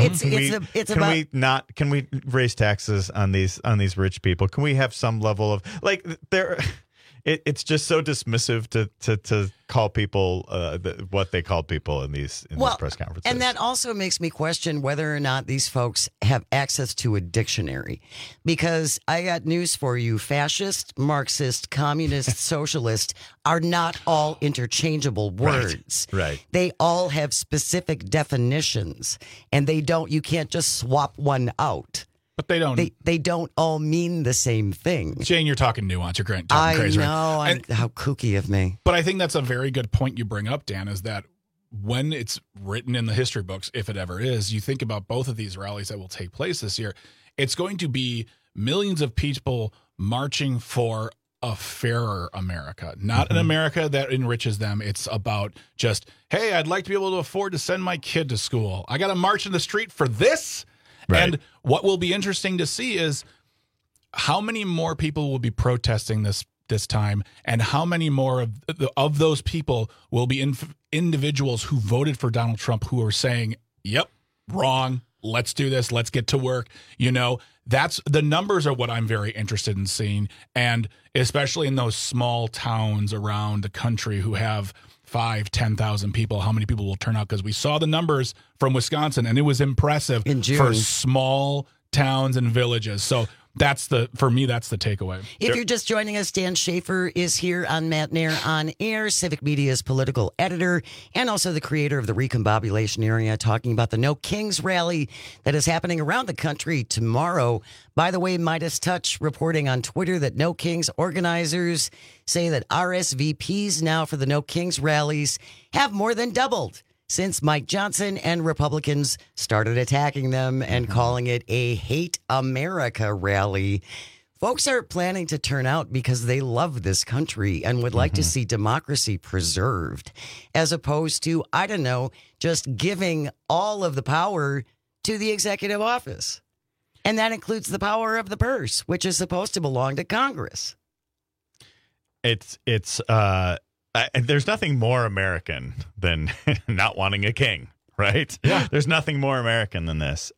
can we raise taxes on these rich people? Can we have some level of it's just so dismissive to call people what they call people in these press conferences. And that also makes me question whether or not these folks have access to a dictionary. Because I got news for you. Fascist, Marxist, communist, socialist are not all interchangeable words. Right. They all have specific definitions. And you can't just swap one out. But they don't. They don't all mean the same thing. Jane, you're talking nuance. You're talking crazy. I know. How kooky of me. But I think that's a very good point you bring up, Dan, is that when it's written in the history books, if it ever is, you think about both of these rallies that will take place this year, it's going to be millions of people marching for a fairer America, not an America that enriches them. It's about just, hey, I'd like to be able to afford to send my kid to school. I got to march in the street for this. Right. And what will be interesting to see is how many more people will be protesting this time, and how many more of those people will be individuals who voted for Donald Trump who are saying, "Yep, wrong. Let's do this. Let's get to work." That's the numbers are what I'm very interested in seeing, and especially in those small towns around the country who have 5,000-10,000 people, how many people will turn out? Because we saw the numbers from Wisconsin, and it was impressive in June for small towns and villages. So for me, that's the takeaway. If you're just joining us, Dan Schaefer is here on Matt Nair on Air, Civic Media's political editor, and also the creator of the Recombobulation Area, talking about the No Kings rally that is happening around the country tomorrow. By the way, Midas Touch reporting on Twitter that No Kings organizers say that RSVPs now for the No Kings rallies have more than doubled since Mike Johnson and Republicans started attacking them and calling it a Hate America rally. Folks are planning to turn out because they love this country and would like to see democracy preserved, as opposed to, I don't know, just giving all of the power to the executive office. And that includes the power of the purse, which is supposed to belong to Congress. There's nothing more American than not wanting a king, right? Yeah. There's nothing more American than this.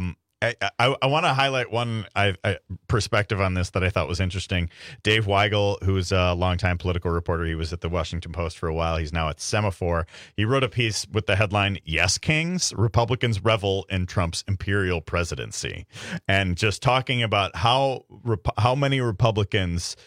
I want to highlight one perspective on this that I thought was interesting. Dave Weigel, who's a longtime political reporter, he was at the Washington Post for a while. He's now at Semaphore. He wrote a piece with the headline, "Yes, Kings, Republicans revel in Trump's imperial presidency," and just talking about how many Republicans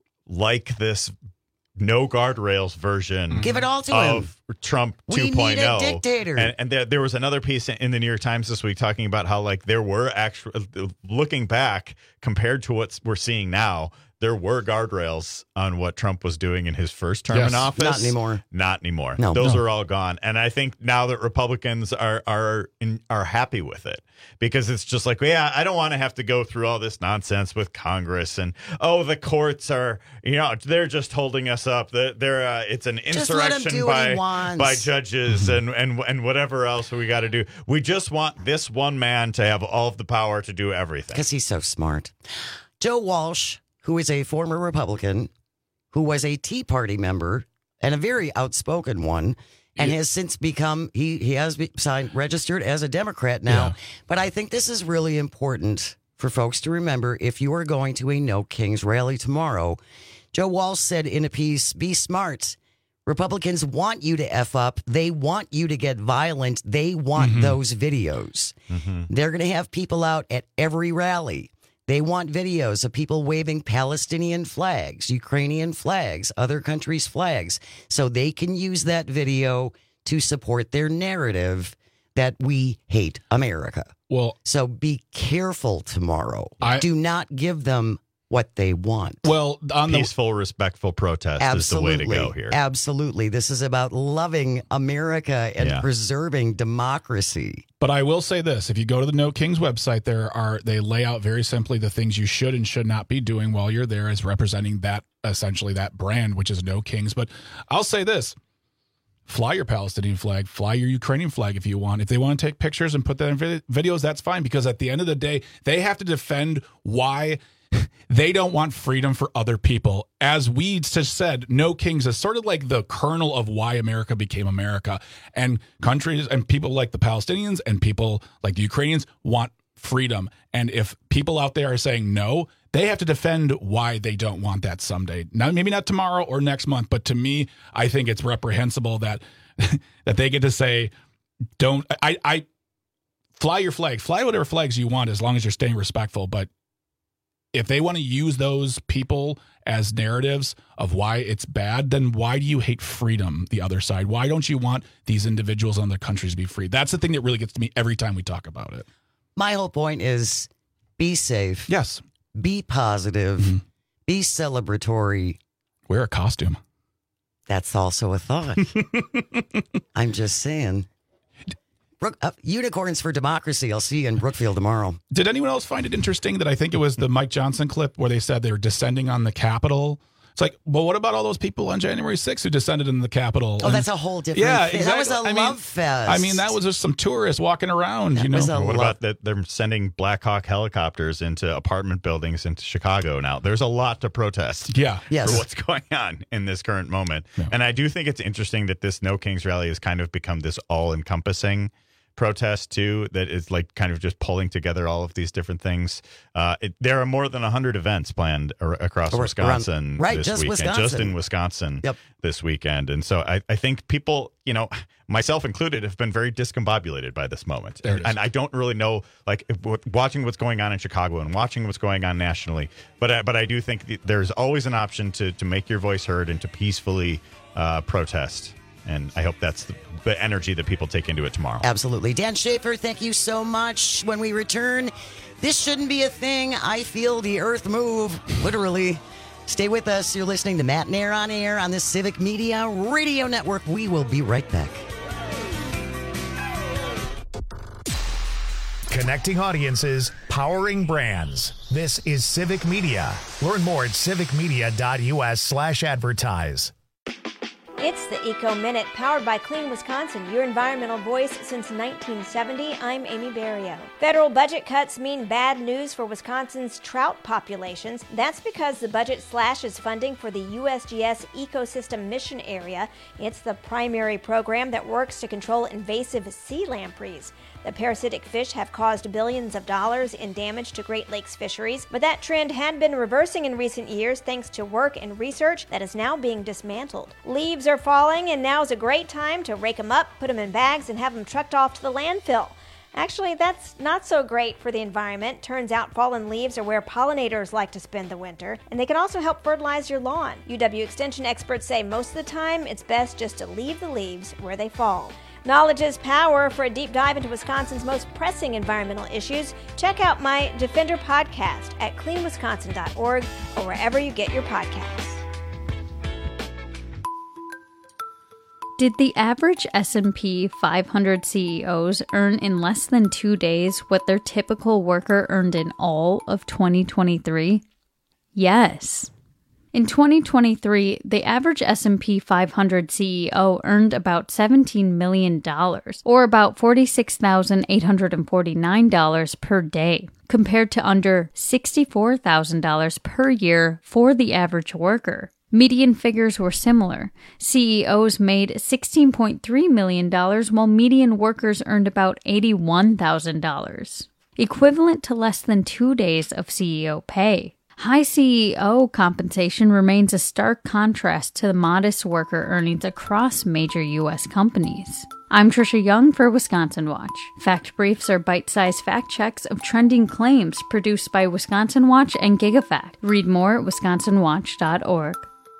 like this no guardrails version Give it all to of him. Trump 2.0. We need a dictator. And there was another piece in the New York Times this week talking about how, like, there were actually, looking back compared to what we're seeing now, there were guardrails on what Trump was doing in his first term in office. Not anymore. Not anymore. No. Those are all gone. And I think now that Republicans are happy with it, because it's just like, yeah, I don't want to have to go through all this nonsense with Congress and, oh, the courts are, they're just holding us up. It's an insurrection by judges and whatever else we got to do. We just want this one man to have all of the power to do everything. Because he's so smart. Joe Walsh, who is a former Republican, who was a Tea Party member and a very outspoken one, and has since become, he has signed, registered as a Democrat now. Yeah. But I think this is really important for folks to remember if you are going to a No Kings rally tomorrow. Joe Walsh said in a piece, "Be smart. Republicans want you to F up. They want you to get violent. They want those videos. They're going to have people out at every rally. They want videos of people waving Palestinian flags, Ukrainian flags, other countries' flags, so they can use that video to support their narrative that we hate America." Well, so be careful tomorrow. Do not give them what they want. Well, on peaceful, respectful protest is the way to go here. Absolutely. This is about loving America and preserving democracy. But I will say this, if you go to the No Kings website, they lay out very simply the things you should and should not be doing while you're there as representing that, essentially that brand, which is No Kings. But I'll say this, fly your Palestinian flag, fly your Ukrainian flag if you want. If they want to take pictures and put that in videos, that's fine, because at the end of the day, they have to defend why they don't want freedom for other people. As we just said, No Kings is sort of like the kernel of why America became America. And countries and people like the Palestinians and people like the Ukrainians want freedom. And if people out there are saying no, they have to defend why they don't want that someday. Now, maybe not tomorrow or next month, but to me, I think it's reprehensible that that they get to say, don't, I fly your flag, fly whatever flags you want as long as you're staying respectful. But if they want to use those people as narratives of why it's bad, then why do you hate freedom, the other side? Why don't you want these individuals and other countries to be free? That's the thing that really gets to me every time we talk about it. My whole point is be safe. Yes. Be positive. Be celebratory. Wear a costume. That's also a thought. I'm just saying. Unicorns for Democracy. I'll see you in Brookfield tomorrow. Did anyone else find it interesting that I think it was the Mike Johnson clip where they said they were descending on the Capitol? It's like, well, what about all those people on January 6th who descended in the Capitol? Oh, that's a whole different thing. Exactly. That was a love fest. I mean, that was just some tourists walking around. What about that? They're sending Black Hawk helicopters into apartment buildings into Chicago now. There's a lot to protest for what's going on in this current moment. Yeah. And I do think it's interesting that this No Kings rally has kind of become this all-encompassing protest too, that is like kind of just pulling together all of these different things. There are more than 100 events planned across Wisconsin this weekend, just in Wisconsin this weekend. And so I think people, myself included, have been very discombobulated by this moment. And I don't really know, like, watching what's going on in Chicago and watching what's going on nationally. But I do think there's always an option to make your voice heard and to peacefully protest. And I hope that's the energy that people take into it tomorrow. Absolutely. Dan Schaefer, thank you so much. When we return, this shouldn't be a thing. I feel the earth move, literally. Stay with us. You're listening to Matt and Air on Air on the Civic Media Radio Network. We will be right back. Connecting audiences, powering brands. This is Civic Media. Learn more at civicmedia.us/advertise. It's the Eco Minute, powered by Clean Wisconsin, your environmental voice since 1970. I'm Amy Barrio. Federal budget cuts mean bad news for Wisconsin's trout populations. That's because the budget slashes funding for the USGS Ecosystem Mission Area. It's the primary program that works to control invasive sea lampreys. The parasitic fish have caused billions of dollars in damage to Great Lakes fisheries, but that trend had been reversing in recent years thanks to work and research that is now being dismantled. Leaves are falling, and now is a great time to rake them up, put them in bags, and have them trucked off to the landfill. Actually, that's not so great for the environment. Turns out fallen leaves are where pollinators like to spend the winter, and they can also help fertilize your lawn. UW Extension experts say most of the time it's best just to leave the leaves where they fall. Knowledge is power. For a deep dive into Wisconsin's most pressing environmental issues, check out my Defender podcast at cleanwisconsin.org or wherever you get your podcasts. Did the average S&P 500 CEOs earn in less than 2 days what their typical worker earned in all of 2023? Yes. In 2023, the average S&P 500 CEO earned about $17 million, or about $46,849 per day, compared to under $64,000 per year for the average worker. Median figures were similar. CEOs made $16.3 million, while median workers earned about $81,000, equivalent to less than 2 days of CEO pay. High CEO compensation remains a stark contrast to the modest worker earnings across major U.S. companies. I'm Trisha Young for Wisconsin Watch. Fact Briefs are bite-sized fact checks of trending claims produced by Wisconsin Watch and GigaFact. Read more at wisconsinwatch.org.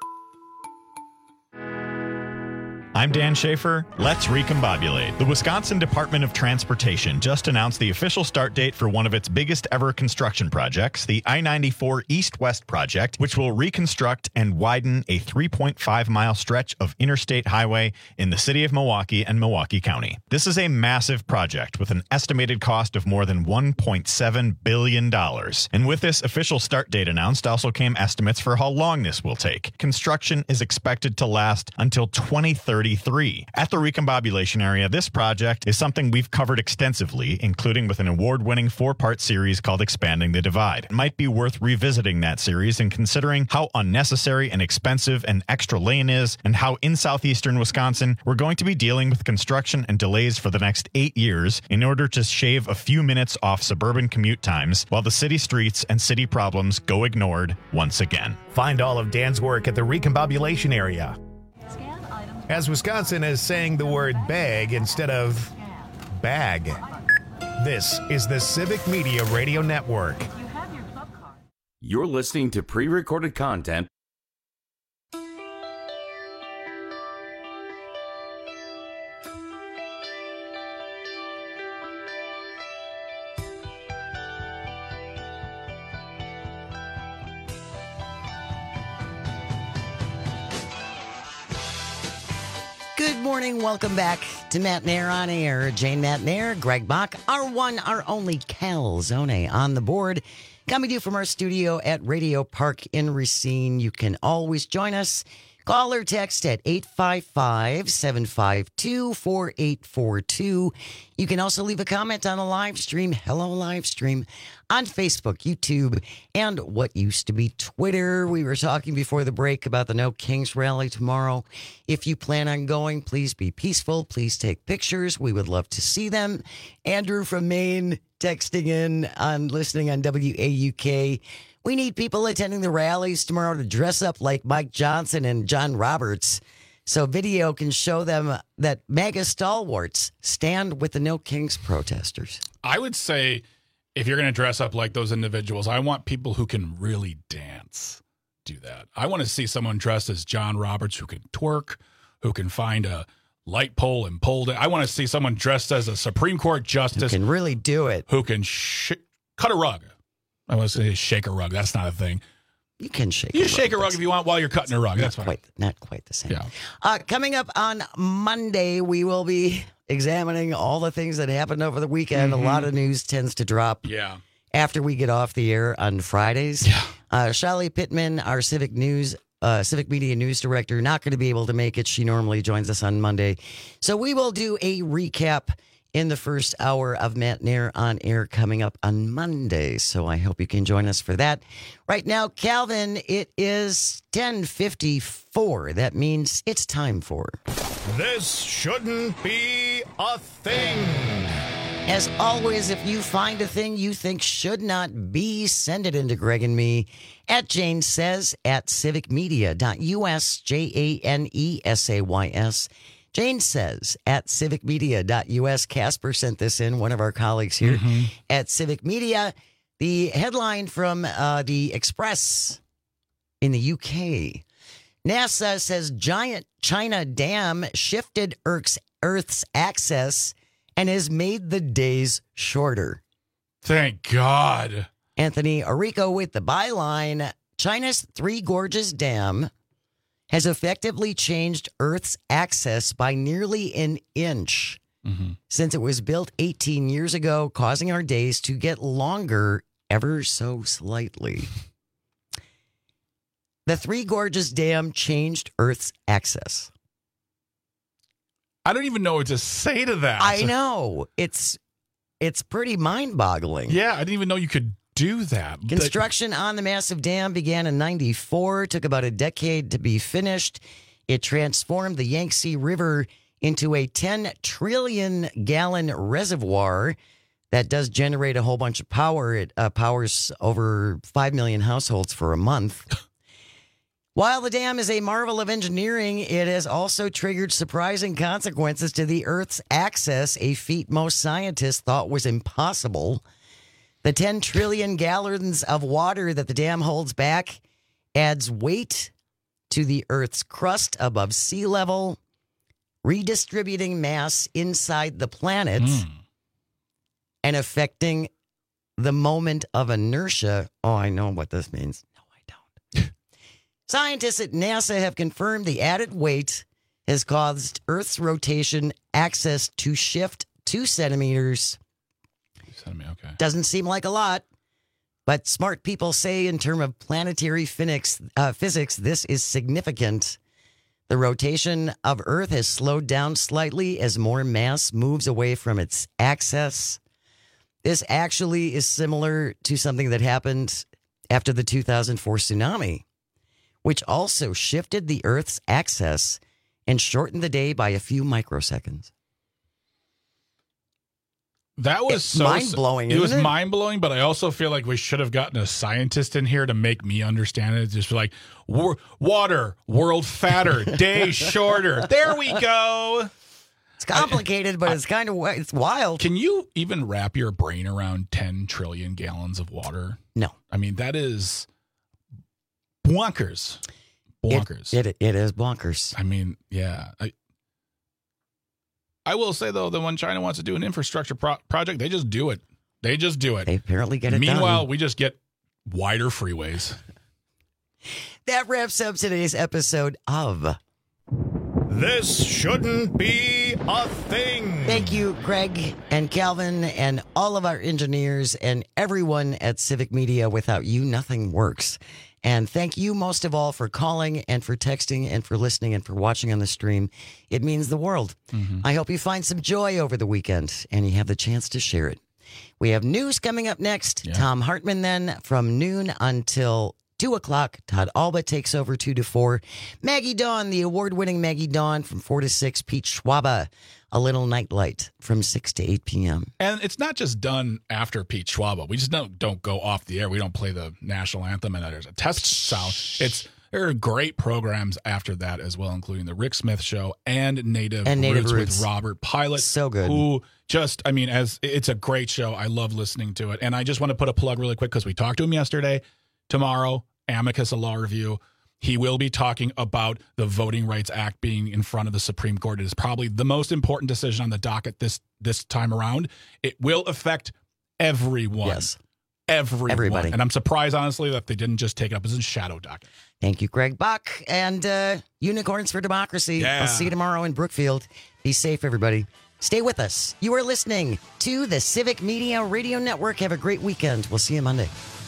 I'm Dan Schaefer. Let's recombobulate. The Wisconsin Department of Transportation just announced the official start date for one of its biggest ever construction projects, the I-94 East-West project, which will reconstruct and widen a 3.5-mile stretch of interstate highway in the city of Milwaukee and Milwaukee County. This is a massive project with an estimated cost of more than $1.7 billion. And with this official start date announced also came estimates for how long this will take. Construction is expected to last until 2030. At the recombobulation area, this project is something we've covered extensively, including with an award-winning 4-part series called Expanding the Divide. It might be worth revisiting that series and considering how unnecessary and expensive an extra lane is, and how in southeastern Wisconsin we're going to be dealing with construction and delays for the next 8 years in order to shave a few minutes off suburban commute times while the city streets and city problems go ignored once again. Find all of Dan's work at the recombobulation area. As Wisconsin is saying the word bag instead of bag. This is the Civic Media Radio Network. You're listening to pre-recorded content. Good morning. Welcome back to Matt Nair on Air. Jane Matt Nair, Greg Bach, our one, our only Calzone on the board. Coming to you from our studio at Radio Park in Racine. You can always join us. Call or text at 855-752-4842. You can also leave a comment on the live stream. Hello, live stream on Facebook, YouTube, and what used to be Twitter. We were talking before the break about the No Kings rally tomorrow. If you plan on going, please be peaceful. Please take pictures. We would love to see them. Andrew from Maine texting in on listening on WAUK. We need people attending the rallies tomorrow to dress up like Mike Johnson and John Roberts so video can show them that MAGA stalwarts stand with the No Kings protesters. I would say if you're going to dress up like those individuals, I want people who can really dance do that. I want to see someone dressed as John Roberts who can twerk, who can find a light pole and pull it. I want to see someone dressed as a Supreme Court justice. Who can really do it. Who can cut a rug. I want to say shake a rug. That's not a thing. You can shake You shake a rug if you want while you're cutting a rug. That's fine. Not quite the same. Yeah. Coming up on Monday, we will be examining all the things that happened over the weekend. A lot of news tends to drop after we get off the air on Fridays. Shelley Pittman, our Civic Media News Director, not going to be able to make it. She normally joins us on Monday. So we will do a recap in the first hour of Matt Nair on air coming up on Monday. So I hope you can join us for that. Right now, Calvin, it is 10:54. That means it's time for This Shouldn't Be a Thing. As always, if you find a thing you think should not be, send it into Greg and me at Jane Says at civicmedia.us, JANESAYS. Jane Says at civicmedia.us. Casper sent this in, one of our colleagues here at Civic Media. The headline from the Express in the UK. NASA says giant China dam shifted Earth's axis and has made the days shorter. Thank God. Anthony Orico with the byline, China's Three Gorges Dam has effectively changed Earth's axis by nearly an inch since it was built 18 years ago, causing our days to get longer ever so slightly. The Three Gorges Dam changed Earth's axis. I don't even know what to say to that. I know. It's pretty mind-boggling. Yeah, I didn't even know you could do that. Construction on the massive dam began in 1994, took about a decade to be finished. It transformed the Yangtze River into a 10 trillion gallon reservoir that does generate a whole bunch of power. It powers over 5 million households for a month. While the dam is a marvel of engineering, it has also triggered surprising consequences to the Earth's axis, a feat most scientists thought was impossible. The 10 trillion gallons of water that the dam holds back adds weight to the Earth's crust above sea level, redistributing mass inside the planet and affecting the moment of inertia. Oh, I know what this means. No, I don't. Scientists at NASA have confirmed the added weight has caused Earth's rotation axis to shift 2 centimeters. Okay. Doesn't seem like a lot, but smart people say in terms of planetary physics, this is significant. The rotation of Earth has slowed down slightly as more mass moves away from its axis. This actually is similar to something that happened after the 2004 tsunami, which also shifted the Earth's axis and shortened the day by a few microseconds. That was so mind-blowing. It was mind-blowing, but I also feel like we should have gotten a scientist in here to make me understand it. Just be like, water, world fatter, day shorter. There we go. It's complicated, but it's kind of it's wild. Can you even wrap your brain around 10 trillion gallons of water? No. I mean, that is bonkers. Bonkers. It is bonkers. I mean, yeah. I will say, though, that when China wants to do an infrastructure project, they just do it. They just do it. They apparently get it done. Meanwhile, we just get wider freeways. That wraps up today's episode of This Shouldn't Be a Thing. Thank you, Greg and Calvin and all of our engineers and everyone at Civic Media. Without you, nothing works. And thank you most of all for calling and for texting and for listening and for watching on the stream. It means the world. I hope you find some joy over the weekend and you have the chance to share it. We have news coming up next. Yeah. Tom Hartman then from noon until 2 o'clock. Todd Alba takes over 2 to 4. Maggie Dawn, the award-winning Maggie Dawn from 4 to 6. Pete Schwaba, A Little Nightlight from 6 to 8 p.m. And it's not just done after Pete Schwaba. We just don't go off the air. We don't play the national anthem and there's a test sound. There are great programs after that as well, including the Rick Smith Show and Native Roots with Robert Pilot. So good. Who just, I mean, it's a great show. I love listening to it. And I just want to put a plug really quick because we talked to him yesterday. Tomorrow, Amicus, a law review. He will be talking about the Voting Rights Act being in front of the Supreme Court. It is probably the most important decision on the docket this time around. It will affect everyone. Yes. Everybody. And I'm surprised, honestly, that they didn't just take it up as a shadow docket. Thank you, Greg Buck. And Unicorns for Democracy. Yeah. I'll see you tomorrow in Brookfield. Be safe, everybody. Stay with us. You are listening to the Civic Media Radio Network. Have a great weekend. We'll see you Monday.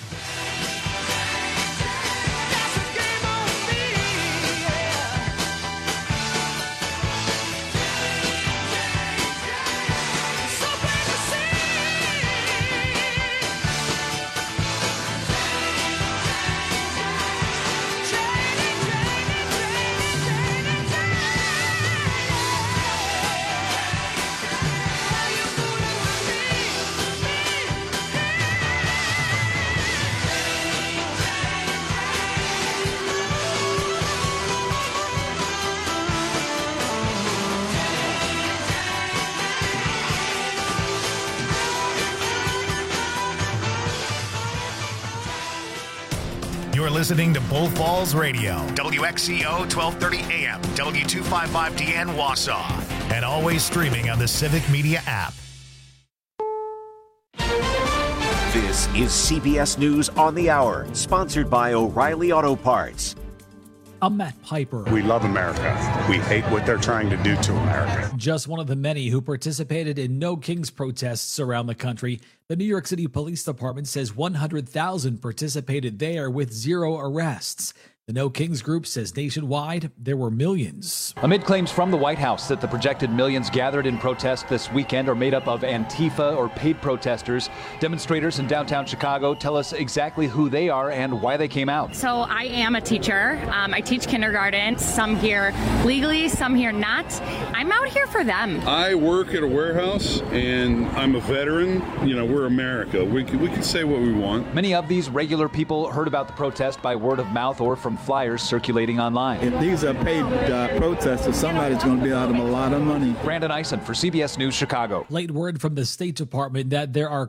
You're listening to Bull Falls Radio, WXCO 1230 AM, W255DN Wausau, and always streaming on the Civic Media app. This is CBS News on the Hour, sponsored by O'Reilly Auto Parts. I'm Matt Piper. We love America. We hate what they're trying to do to America. Just one of the many who participated in No Kings protests around the country. The New York City Police Department says 100,000 participated there with 0 arrests. The No Kings group says nationwide there were millions. Amid claims from the White House that the projected millions gathered in protest this weekend are made up of Antifa or paid protesters, demonstrators in downtown Chicago tell us exactly who they are and why they came out. So I am a teacher. I teach kindergarten. Some here legally, some here not. I'm out here for them. I work at a warehouse and I'm a veteran. You know, we're America. We can say what we want. Many of these regular people heard about the protest by word of mouth or from flyers circulating online. If these are paid protesters, somebody's going to be out of a lot of money. Brandon Eisen for CBS News Chicago. Late word from the State Department that there are